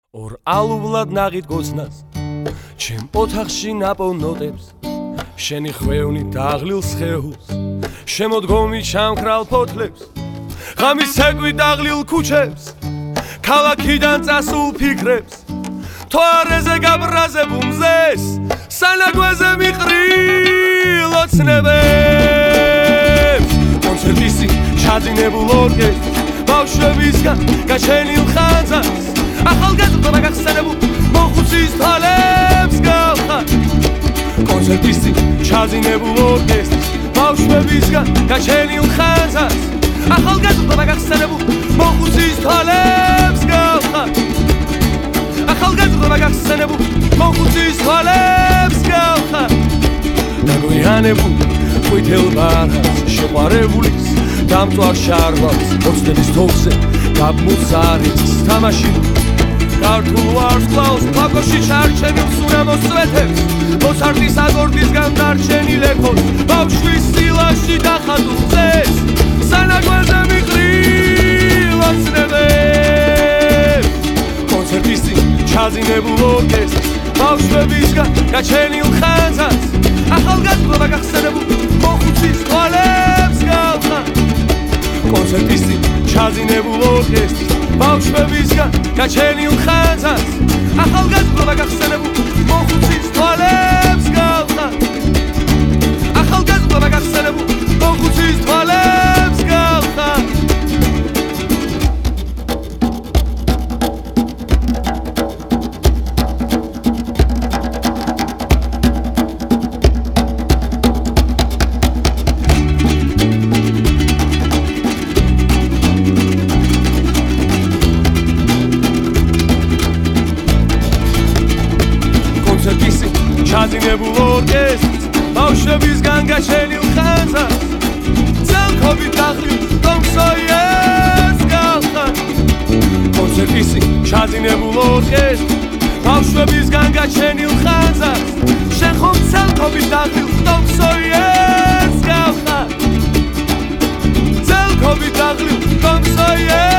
ორ ალუვლად ნაღით გოცნას ჩემ ოთახში ნაპოვნოტებს შენი ხვევნი დაღლილ სხეულს შემოდგომი ჩამქრალ ფოთლებს ღამის ცეკვი დაღლილ ქუჩებს ქალაქიდან წასულ ფიქრებს თვარეზე გაბრაზებულ მზეს სანაგვეზე მიყრილ ოცნებებს კონცერტისი ჩაძინებულ ორკესტრს ბავშვებისგან გაჩენილ ხანძარს ახალგაზრდა გახსენებულ მოხუცის თვალებს გავხარ კონცერტისი ჩაძინებულ ორკესტრს ბავშვებისგან გაჩენილ ხანძარს ახალგაზრდა გახსენებულ მოხუცის თვალებს გავხარ ახალგაზრდა გახსენებულ მოხუცის თვალებს გავხარ დაგვიანებულ ყვითელ ბარათს შეყვარებულის დამწვარ შარვალს ოცნების თოხზე გამოცარიც თამაში ქართულ ვარსკვლავს ფაქოში ჩარჩენილ სურამოს წვეთებს მოცარტის აკორდისგან დარჩენილ ექოს ბავშვის სილაში დახატულ წეს სანაგვაზე მიყრილ ოცნებებს კონცერტისი ჩაძინებულ ორკესტრს ბავშვებისგან გაჩენილ ხანძარს ახალგაზრდა გახსენებულ მოხუცის თვალებს გავხარ კონცერტისი ჩაძინებულ ორკესტრს ბავშვებისგან გაჩენილ ხანძარს ახალგაზრდა გახსენებულ მოხუცის თვალებს გავხარ ახალგაზრდა გახსენებულ მოხუცის თვალებს გავხარ ჩაძინებულ ორკესტრს ბავშვებისგან გაჩენილ ხანძარს ძელქობით დაღლილ ტომსოიეს გავხარ კონცერტისი ჩაძინებულ ორკესტრს ბავშვებისგან გაჩენილ ხანძარს შენ ხომ ძელქობით დაღლილ ტომსოიეს გავხარ ძელქობით დაღლილ ტომსოიეს